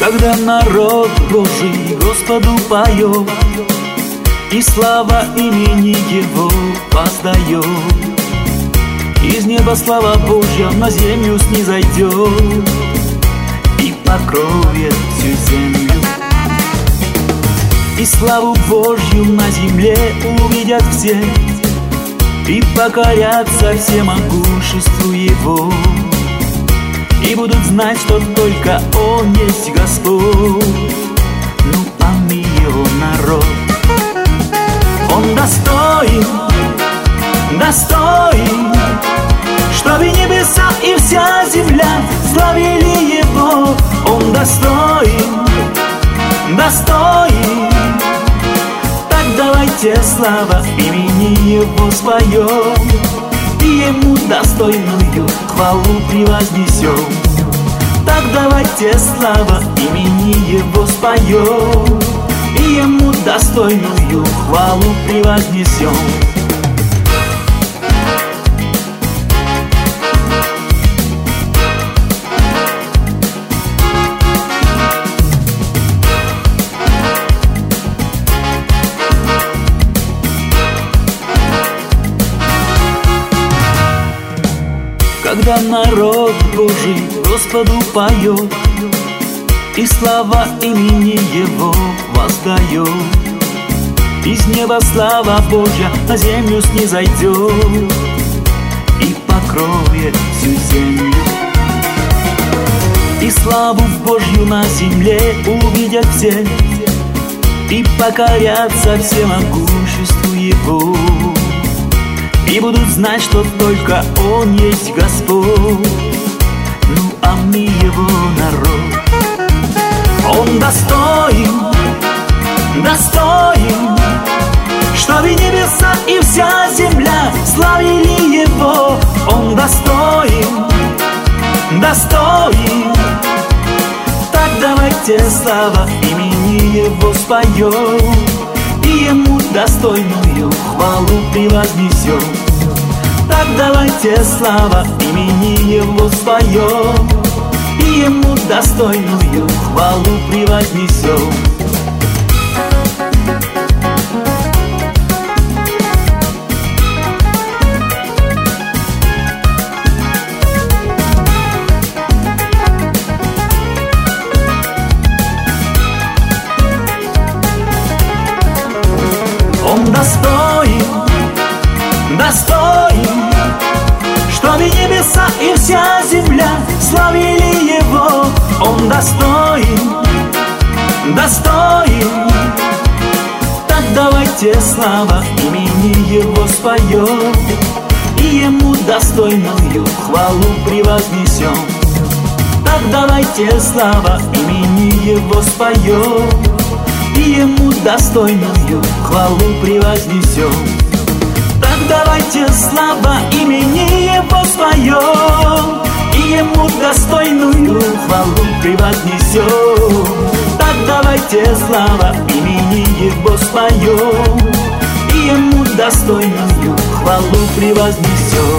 Когда народ Божий Господу поет и слава имени Его воздает, из неба слава Божья на землю снизойдет и покроет всю землю. И славу Божью на земле увидят все и покорятся всемогуществу Его, и будут знать, что только Он есть Господь, ну а мы Его народ. Он достоин, достоин, чтобы небеса и вся земля славили Его. Он достоин, достоин. Так давайте слава имени Его споем и Ему достойную хвалу превознесем. Так давайте слава имени Его споем и Ему достойную хвалу превознесем. Когда народ Божий Господу поет и слава имени Его воздает, из неба слава Божья на землю снизойдет и покроет всю землю. И славу Божью на земле увидят все и покорятся всемогуществу Его, и будут знать, что только Он есть Господь, ну а мы Его народ. Он достоин, достоин, чтобы небеса и вся земля славили Его. Он достоин, достоин. Так давайте слава имени Его споем и Ему достойную хвалу превознесем. Так давайте слава имени Его споем и Ему достойную хвалу превознесем. Он достоин, достоин, чтобы небеса и вся земля славили Его. Он достоин, достоин. Так давайте слава имени Его споем и Ему достойную хвалу превознесем. Так давайте слава имени Его споем и Ему достойную хвалу превознесем. Так давайте слава имени Его споем и Ему достойную хвалу превознесем. Так давайте слава имени Его споем и Ему достойную хвалу превознесем.